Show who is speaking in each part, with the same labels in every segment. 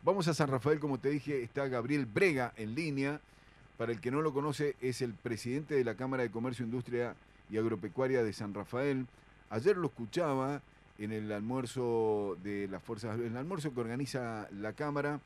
Speaker 1: Vamos a San Rafael, como te dije, está Gabriel Brega en línea. Para el que no lo conoce, es el presidente de la Cámara de Comercio, Industria y Agropecuaria de San Rafael. Ayer lo escuchaba en el almuerzo de las fuerzas, en el almuerzo que organiza la Cámara.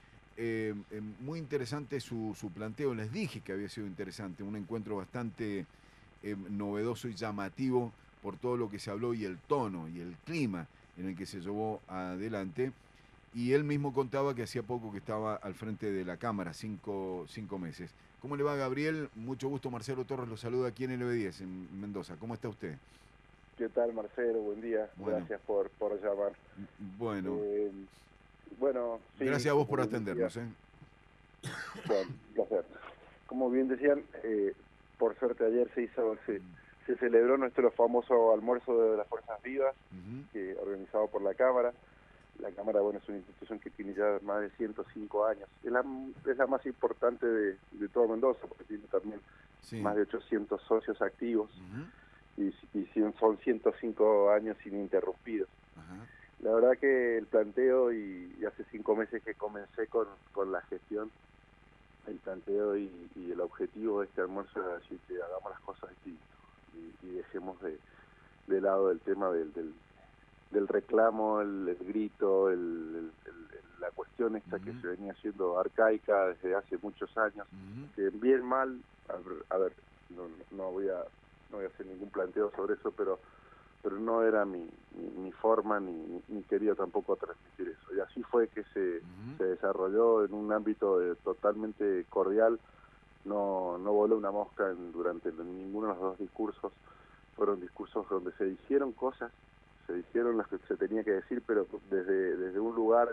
Speaker 1: Muy interesante su planteo. Les dije que había sido interesante, un encuentro bastante novedoso y llamativo por todo lo que se habló y el tono y el clima en el que se llevó adelante. Y él mismo contaba que hacía poco que estaba al frente de la Cámara, cinco meses. ¿Cómo le va, Gabriel? Mucho gusto, Marcelo Torres lo saluda aquí en LB10, en Mendoza. ¿Cómo está usted?
Speaker 2: ¿Qué tal, Marcelo? Buen día.
Speaker 1: Bueno,
Speaker 2: Gracias por llamar.
Speaker 1: bueno,
Speaker 2: Eh, bueno, sí,
Speaker 1: gracias a vos
Speaker 2: como
Speaker 1: por
Speaker 2: bien decía,
Speaker 1: atendernos, ¿eh?
Speaker 2: bueno, un placer. Como bien decían, por suerte ayer se celebró nuestro famoso almuerzo de las Fuerzas Vivas,
Speaker 1: Ujú.
Speaker 2: organizado por la Cámara. La Cámara, bueno, es una institución que tiene ya más de 105 años. Es la más importante de todo Mendoza, porque tiene también más
Speaker 1: Sí.
Speaker 2: de 800 socios activos
Speaker 1: Ujú.
Speaker 2: y son 105 años ininterrumpidos.
Speaker 1: Ajá.
Speaker 2: La verdad que el planteo, y hace 5 meses que comencé con la gestión, el planteo y el objetivo de este almuerzo era decir que hagamos las cosas distintas y dejemos de lado el tema del reclamo, el grito, la cuestión esta que
Speaker 1: Ujú.
Speaker 2: se venía haciendo arcaica desde hace muchos años,
Speaker 1: Ujú.
Speaker 2: que bien mal, a ver, no voy a hacer ningún planteo sobre eso, pero no era mi forma ni quería tampoco transmitir eso. Y así fue que
Speaker 1: Ujú.
Speaker 2: se desarrolló en un ámbito totalmente cordial. No voló una mosca durante ninguno de los dos discursos. Fueron discursos donde se hicieron cosas, se hicieron las que se tenía que decir, pero desde un lugar,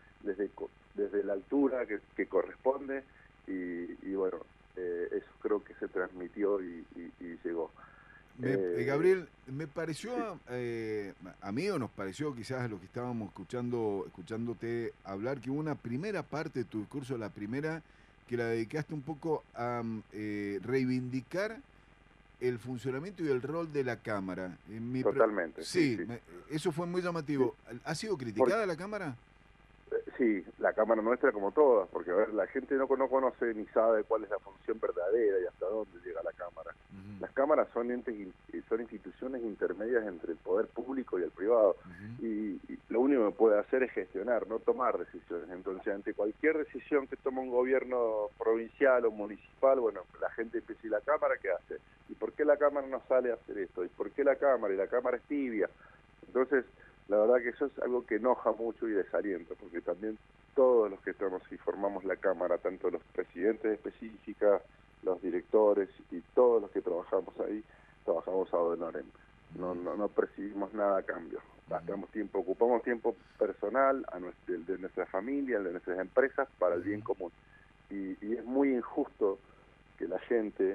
Speaker 2: desde la altura que corresponde, y bueno, eso creo que se transmitió y llegó. Eh,
Speaker 1: Gabriel, me
Speaker 2: sí.
Speaker 1: pareció, a mí o nos pareció quizás a los que estábamos escuchándote hablar, que hubo una primera parte de tu discurso, la primera, que la dedicaste un poco a reivindicar el funcionamiento y el rol de la Cámara.
Speaker 2: Totalmente, sí,
Speaker 1: Sí,
Speaker 2: sí.
Speaker 1: eso fue muy
Speaker 2: Sí,
Speaker 1: llamativo. ¿Ha sido
Speaker 2: por-
Speaker 1: criticada la Cámara?
Speaker 2: sí, la Cámara nuestra como todas, porque a ver, la gente no conoce ni sabe cuál es la función verdadera y hasta dónde llega la Cámara.
Speaker 1: Ujú.
Speaker 2: Las cámaras son son instituciones intermedias entre el poder público y el privado,
Speaker 1: Ujú.
Speaker 2: y lo único que puede hacer es gestionar, no tomar decisiones. Entonces, ante cualquier decisión que toma un gobierno provincial o municipal, bueno, la gente empieza, ¿y la Cámara qué hace? ¿Y por qué la Cámara no sale a hacer esto? ¿Y por qué la Cámara? Y la Cámara es tibia. Entonces, la verdad que eso es algo que enoja mucho y desalienta, porque también todos los que estamos y formamos la Cámara, tanto los presidentes específicas, los directores y todos los que trabajamos ahí, trabajamos a honorem.
Speaker 1: Ujú.
Speaker 2: No percibimos nada a cambio.
Speaker 1: Ujú.
Speaker 2: Ocupamos tiempo personal de nuestra familia, de nuestras empresas para el bien
Speaker 1: Ujú.
Speaker 2: común. Y es muy injusto que la gente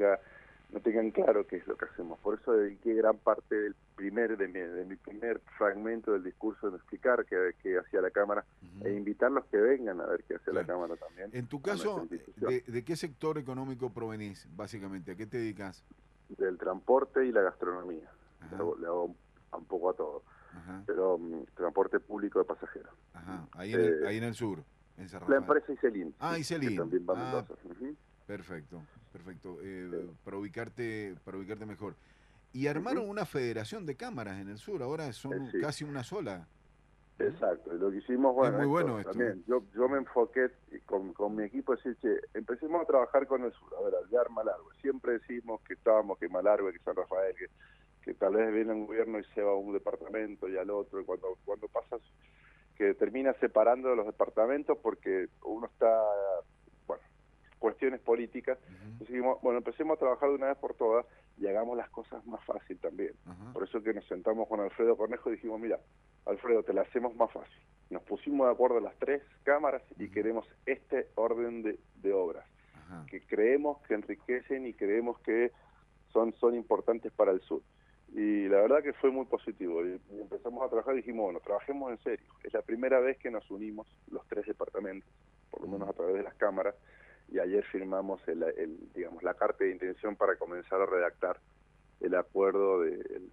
Speaker 2: no tengan claro qué es lo que hacemos. Por eso dediqué gran parte de mi primer fragmento del discurso en explicar qué hacía la Cámara e
Speaker 1: Ujú.
Speaker 2: invitarlos que vengan a ver qué hace la
Speaker 1: Claro.
Speaker 2: Cámara también
Speaker 1: En tu
Speaker 2: a nuestra
Speaker 1: caso,
Speaker 2: institución,
Speaker 1: de qué sector económico provenís, básicamente? ¿A qué te dedicas?
Speaker 2: del transporte y la gastronomía.
Speaker 1: Ajá,
Speaker 2: Le hago un poco a todo,
Speaker 1: ajá,
Speaker 2: pero transporte público de pasajeros.
Speaker 1: ajá.
Speaker 2: Eh,
Speaker 1: Ahí en el sur, en San
Speaker 2: la
Speaker 1: Rafael.
Speaker 2: empresa Iselin,
Speaker 1: Ah,
Speaker 2: sí, que
Speaker 1: Iselin.
Speaker 2: también va a
Speaker 1: Ah,
Speaker 2: Mendoza. Ujú.
Speaker 1: perfecto, perfecto.
Speaker 2: Eh,
Speaker 1: Para ubicarte mejor. Y
Speaker 2: ujú.
Speaker 1: armaron una federación de cámaras en el sur, ahora son
Speaker 2: Sí.
Speaker 1: casi una sola. ¿Mm?
Speaker 2: Exacto, y lo que hicimos,
Speaker 1: Es
Speaker 2: bueno,
Speaker 1: muy
Speaker 2: esto
Speaker 1: bueno esto, ¿eh?
Speaker 2: también, yo me enfoqué con mi equipo, decir, che, empecemos a trabajar con el sur, a ver, hallar Malargüe. Siempre decimos que estábamos, que Malargüe, que San Rafael, que tal vez viene un gobierno y se va a un departamento y al otro, y cuando pasas, que termina separando los departamentos porque uno está, bueno, cuestiones políticas.
Speaker 1: Ujú.
Speaker 2: Entonces dijimos, bueno, empecemos a trabajar de una vez por todas y hagamos las cosas más fácil también.
Speaker 1: Ajá.
Speaker 2: Por eso que nos sentamos con Alfredo Cornejo y dijimos, mira, Alfredo, te la hacemos más fácil. Nos pusimos de acuerdo las tres cámaras y
Speaker 1: Ujú.
Speaker 2: queremos este orden de obras
Speaker 1: Ajá.
Speaker 2: que creemos que enriquecen y creemos que son importantes para el sur. Y la verdad que fue muy positivo. Y empezamos a trabajar y dijimos, bueno, trabajemos en serio. Es la primera vez que nos unimos los tres departamentos, por lo menos
Speaker 1: Mm.
Speaker 2: a través de las cámaras, y ayer firmamos digamos, la carta de intención para comenzar a redactar el acuerdo,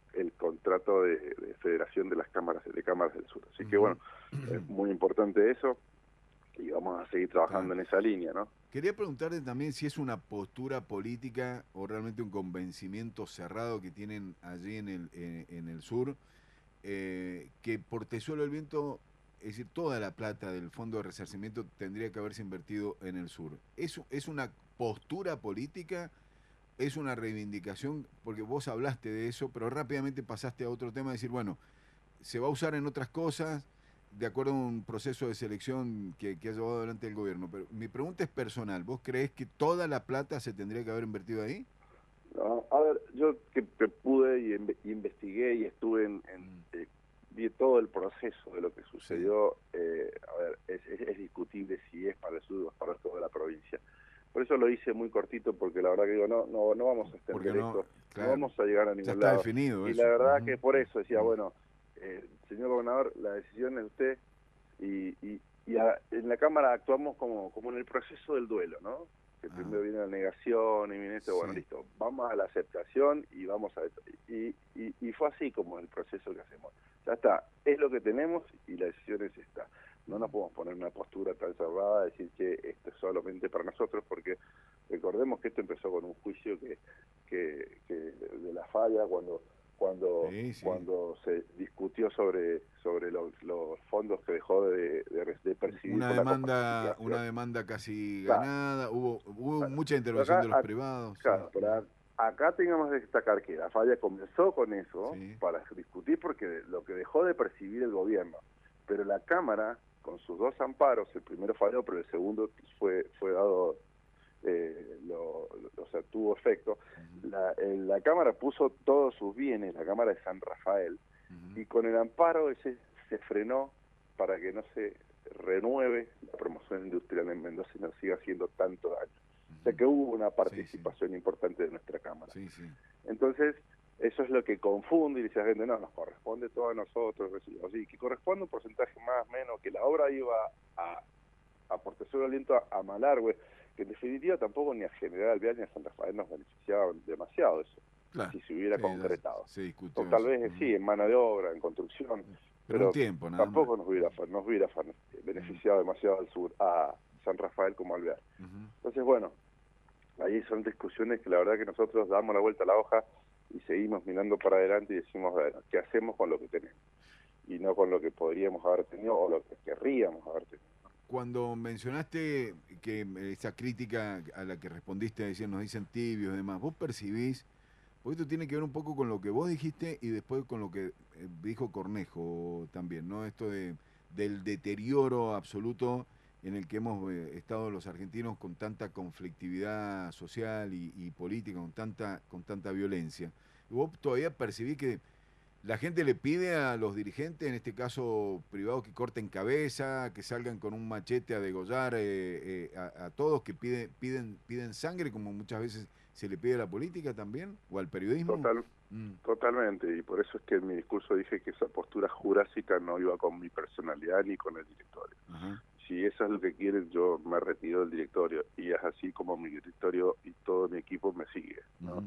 Speaker 2: el contrato de federación de las cámaras del sur. Así que bueno, es muy importante eso y vamos a seguir trabajando en esa línea, ¿no?
Speaker 1: Quería preguntarte también si es una postura política o realmente un convencimiento cerrado que tienen allí en el sur, que por Tesoro del Viento, es decir, toda la plata del fondo de resarcimiento tendría que haberse invertido en el sur. ¿Es una postura política? ¿Es una reivindicación? Porque vos hablaste de eso, pero rápidamente pasaste a otro tema, decir, bueno, se va a usar en otras cosas, de acuerdo a un proceso de selección que ha llevado adelante el gobierno. Pero mi pregunta es personal. ¿Vos creés que toda la plata se tendría que haber invertido ahí?
Speaker 2: No, a ver, yo que pude y investigué y estuve vi todo el proceso de lo que sucedió. A ver, es discutible si es para el sur o para toda la provincia. Por eso lo hice muy cortito, porque la verdad que digo, no vamos a extender esto,
Speaker 1: claro,
Speaker 2: no vamos a llegar a
Speaker 1: ya
Speaker 2: ningún
Speaker 1: está
Speaker 2: lado.
Speaker 1: definido
Speaker 2: Y
Speaker 1: eso.
Speaker 2: la verdad que por eso decía, bueno, señor gobernador, la decisión es de usted, en la Cámara actuamos como en el proceso del duelo, ¿no? Que primero viene la negación y viene esto, bueno, listo, vamos a la aceptación y vamos a... Y fue así como el proceso que hacemos. Ya está, es lo que tenemos y la decisión es esta. No nos podemos poner una postura tan cerrada, decir que esto es solamente para nosotros, porque recordemos que esto empezó con un juicio que de la falla, cuando se discutió sobre los fondos que dejó de percibir por la coparticipación.
Speaker 1: Una demanda casi
Speaker 2: Claro,
Speaker 1: ganada, hubo
Speaker 2: claro.
Speaker 1: mucha intervención de los privados.
Speaker 2: Claro, pero acá tengamos que destacar que la falla comenzó con eso para discutir, porque lo que dejó de percibir el gobierno, pero la Cámara, con sus dos amparos, el primero falló, pero el segundo fue dado, o sea, tuvo efecto. La Cámara puso todos sus bienes, la Cámara de San Rafael, y con el amparo ese se frenó para que no se renueve la promoción industrial en Mendoza y no siga haciendo tanto daño. O sea que hubo una participación importante de nuestra Cámara. Entonces, eso es lo que confunde y dice la gente, no, nos corresponde todo a nosotros, así que corresponde un porcentaje más, menos, que la obra iba a por Tesoro del Viento a Malargüe, que en definitiva tampoco ni a General Vial ni a San Rafael nos beneficiaba demasiado eso, si se hubiera concretado. O tal vez sí, en mano de obra, en construcción, pero
Speaker 1: un tiempo, nada
Speaker 2: tampoco
Speaker 1: más.
Speaker 2: nos hubiera beneficiado demasiado al sur, a San Rafael como Alvear. Entonces, bueno, ahí son discusiones que la verdad que nosotros damos la vuelta a la hoja y seguimos mirando para adelante y decimos, bueno, ¿qué hacemos con lo que tenemos? Y no con lo que podríamos haber tenido o lo que querríamos haber tenido.
Speaker 1: Cuando mencionaste que esa crítica a la que respondiste, decir, nos dicen tibios y demás, ¿vos percibís? Porque esto tiene que ver un poco con lo que vos dijiste y después con lo que dijo Cornejo también, ¿no? Esto del deterioro absoluto en el que hemos estado los argentinos con tanta conflictividad social y política, con tanta violencia. ¿Y vos todavía percibís que la gente le pide a los dirigentes, en este caso privados, que corten cabeza, que salgan con un machete a degollar a todos, que piden sangre, como muchas veces se le pide a la política también, o al periodismo?
Speaker 2: Totalmente, y por eso es que en mi discurso dije que esa postura jurásica no iba con mi personalidad ni con el directorio. Si eso es lo que quieren, yo me retiro del directorio, y es así como mi directorio y todo mi equipo me sigue, ¿no?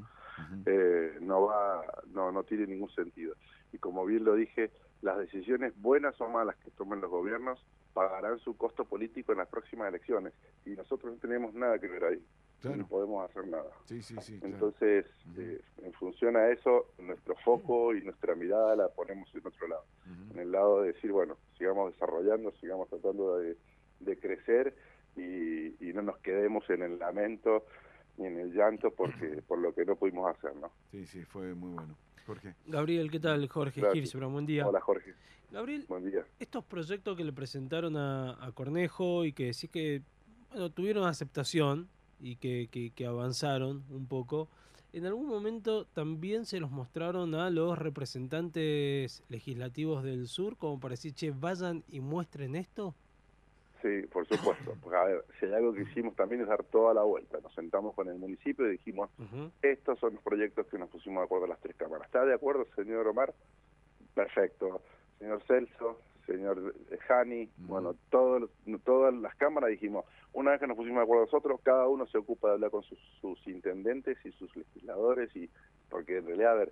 Speaker 2: No tiene ningún sentido. Y como bien lo dije, las decisiones buenas o malas que tomen los gobiernos pagarán su costo político en las próximas elecciones, y nosotros no tenemos nada que ver ahí. Ni podemos hacer nada. Entonces, en función a eso, nuestro foco y nuestra mirada la ponemos en otro lado. En el lado de decir, bueno, sigamos desarrollando, sigamos tratando de crecer y no nos quedemos en el lamento ni en el llanto por lo que no pudimos hacer, ¿no?
Speaker 1: Sí, fue muy bueno. Jorge.
Speaker 3: Gabriel, ¿qué tal? Jorge Girsbron, buen día.
Speaker 2: Hola, Jorge.
Speaker 3: Gabriel,
Speaker 2: buen día.
Speaker 3: Estos proyectos que le presentaron a Cornejo y que sí que tuvieron aceptación y que avanzaron un poco, ¿en algún momento también se los mostraron a los representantes legislativos del sur como para decir, che, vayan y muestren esto?
Speaker 2: Sí, por supuesto. Porque, a ver, si hay algo que hicimos también es dar toda la vuelta. Nos sentamos con el municipio y dijimos, estos son los proyectos que nos pusimos de acuerdo a las tres cámaras. ¿Está de acuerdo, señor Omar? Perfecto. Señor Celso, señor Jani, bueno, todas las cámaras dijimos, una vez que nos pusimos de acuerdo nosotros, cada uno se ocupa de hablar con sus intendentes y sus legisladores, y porque en realidad, a ver,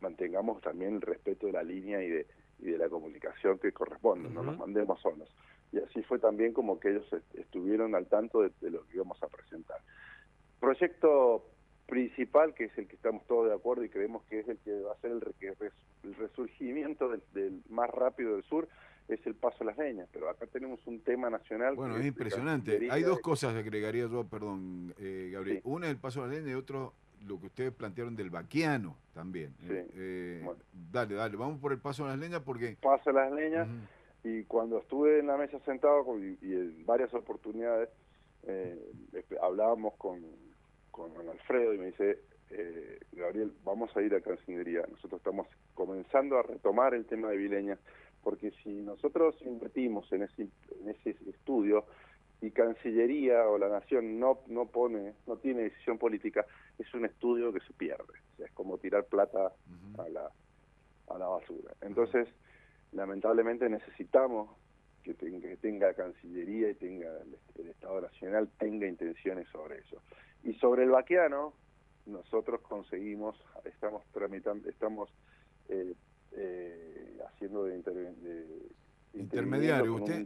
Speaker 2: mantengamos también el respeto de la línea y de la comunicación que corresponde, no nos mandemos solos. Y así fue también como que ellos estuvieron al tanto de lo que íbamos a presentar. Proyecto principal, que es el que estamos todos de acuerdo y creemos que es el que va a ser el resurgimiento del más rápido del sur, es el Paso a las Leñas, pero acá tenemos un tema nacional.
Speaker 1: Bueno, es impresionante. Hay dos cosas que agregaría yo, perdón, Gabriel.
Speaker 2: Sí.
Speaker 1: Una, el Paso a las Leñas, y otro, lo que ustedes plantearon del Baquiano también.
Speaker 2: Sí. Bueno.
Speaker 1: Dale, vamos por el Paso a las Leñas porque...
Speaker 2: Paso a las Leñas, y cuando estuve en la mesa sentado y en varias oportunidades, hablábamos con Alfredo y me dice, Gabriel, vamos a ir a Cancillería. Nosotros estamos comenzando a retomar el tema de Vileña, porque si nosotros invertimos en ese estudio y Cancillería o la Nación no tiene decisión política, es un estudio que se pierde. O sea, es como tirar plata a la basura. Entonces, lamentablemente necesitamos que tenga Cancillería y tenga el Estado Nacional tenga intenciones sobre eso. Y sobre el Baquiano, nosotros estamos tramitando, haciendo de
Speaker 1: intermediario. ¿Usted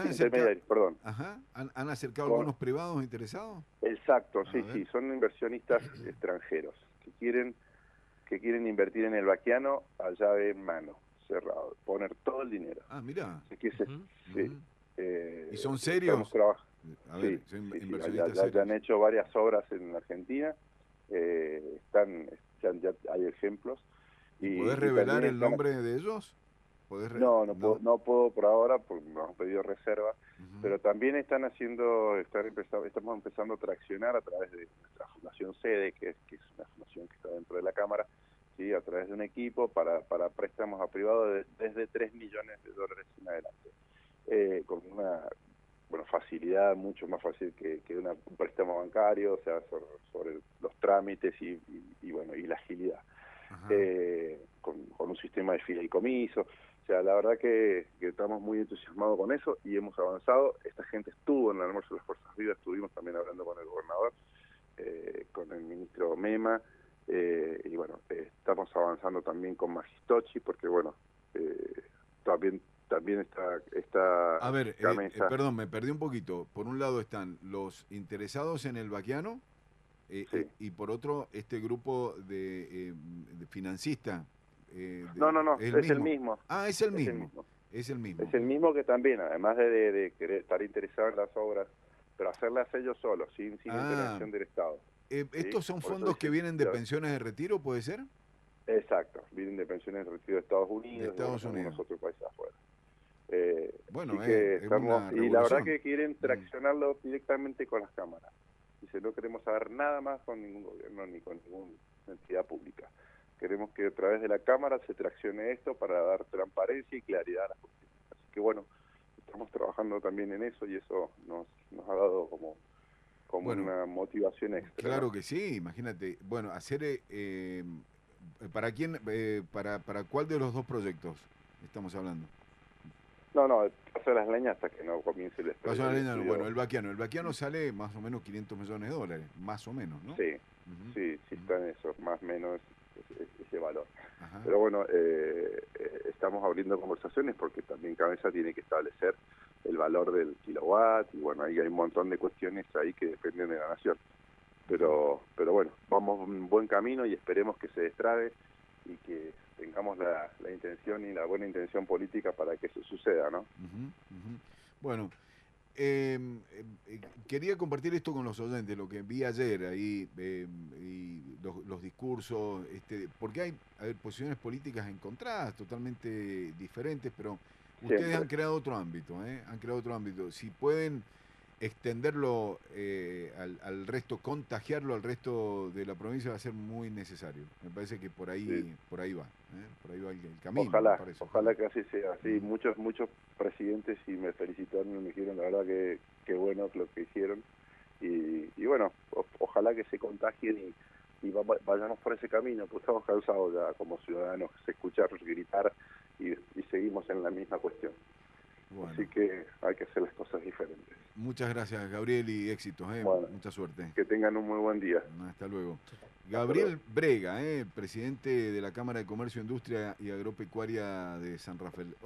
Speaker 1: han acercado algunos privados interesados?
Speaker 2: Exacto, sí, son inversionistas extranjeros que quieren invertir en el Baquiano a llave en mano, cerrado, poner todo el dinero.
Speaker 1: Ah, mirá.
Speaker 2: Sí.
Speaker 1: ¿Y son serios?
Speaker 2: A ver, ya han hecho varias obras en Argentina, ya hay ejemplos.
Speaker 1: ¿Podés revelar el nombre de ellos?
Speaker 2: No puedo por ahora, porque nos han pedido reserva, pero también estamos empezando a traccionar a través de nuestra Fundación Sede, que es una fundación que está dentro de la Cámara, ¿sí? A través de un equipo para préstamos a privados desde $3 millones en adelante, con una facilidad mucho más fácil que un préstamo bancario, o sea, sobre los trámites y la agilidad, con un sistema de fideicomiso. O sea, la verdad que estamos muy entusiasmados con eso y hemos avanzado. Esta gente estuvo en el almuerzo de las Fuerzas Vivas, estuvimos también hablando con el gobernador, con el ministro Mema, y bueno, estamos avanzando también con Magistochi, porque bueno, también está
Speaker 1: a ver, perdón, me perdí un poquito. Por un lado están los interesados en el Baquiano,
Speaker 2: sí.
Speaker 1: y por otro este grupo de financistas.
Speaker 2: No, es el mismo.
Speaker 1: Ah, es el mismo. Es el
Speaker 2: mismo que también, además de querer estar interesado en las obras, pero hacerlas ellos solos, sin intervención del Estado.
Speaker 1: ¿Estos son fondos que vienen de pensiones de retiro, puede ser?
Speaker 2: Exacto, vienen de pensiones de retiro de Estados Unidos,
Speaker 1: de algunos
Speaker 2: otros países afuera.
Speaker 1: Y
Speaker 2: la verdad que quieren traccionarlo directamente con las cámaras. Dice, no queremos saber nada más con ningún gobierno ni con ninguna entidad pública. Queremos que a través de la Cámara se traccione esto para dar transparencia y claridad a las cuestiones. Así que bueno, estamos trabajando también en eso y eso nos ha dado como una motivación extra.
Speaker 1: Claro que sí, imagínate. Bueno, hacer... ¿para quién? ¿Para cuál de los dos proyectos estamos hablando?
Speaker 2: No, el Paso de las Leñas hasta que no comience el estudio.
Speaker 1: Paso de las Leñas, bueno, el Baquiano sale más o menos $500 millones, más o menos, ¿no?
Speaker 2: Sí, sí, está en eso, más o menos ese valor.
Speaker 1: Ajá.
Speaker 2: Pero bueno, estamos abriendo conversaciones porque también Cabeza tiene que establecer el valor del kilowatt y bueno, ahí hay un montón de cuestiones ahí que dependen de la Nación. Pero bueno, vamos en un buen camino y esperemos que se destrabe y que tengamos la intención y la buena intención política para que eso suceda, ¿no?
Speaker 1: Bueno, quería compartir esto con los oyentes, lo que vi ayer ahí, y los discursos, porque hay posiciones políticas encontradas, totalmente diferentes, pero ustedes han creado otro ámbito, han creado otro ámbito. Si pueden extenderlo al resto, contagiarlo al resto de la provincia va a ser muy necesario. Me parece que por ahí va el camino.
Speaker 2: Ojalá que así sea. Sí, muchos presidentes y me felicitaron y me dijeron la verdad que bueno lo que hicieron y bueno, ojalá que se contagien y vayamos por ese camino, pues estamos cansados ya como ciudadanos de escuchar gritar y seguimos en la misma cuestión.
Speaker 1: Bueno.
Speaker 2: Así que hay que hacer las cosas diferentes.
Speaker 1: Muchas gracias, Gabriel, y éxitos,
Speaker 2: Bueno,
Speaker 1: mucha suerte.
Speaker 2: que tengan un muy buen día.
Speaker 1: Hasta luego. Gabriel Brega, presidente de la Cámara de Comercio, Industria y Agropecuaria de San Rafael.